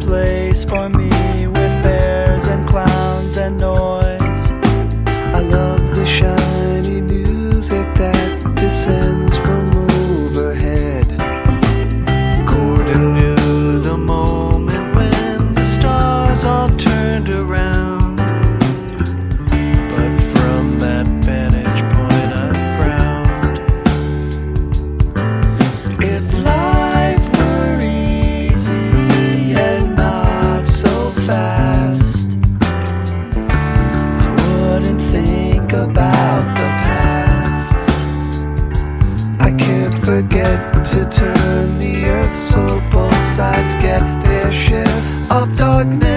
place for me with bears and clowns and noise. I love the shiny music that descends from overhead. Gordon knew the moment when the stars all turned around, but from that vantage point I frowned. If life were easy and not so fast, I wouldn't think about the past. I can't forget to turn the earth so both sides get their share of darkness.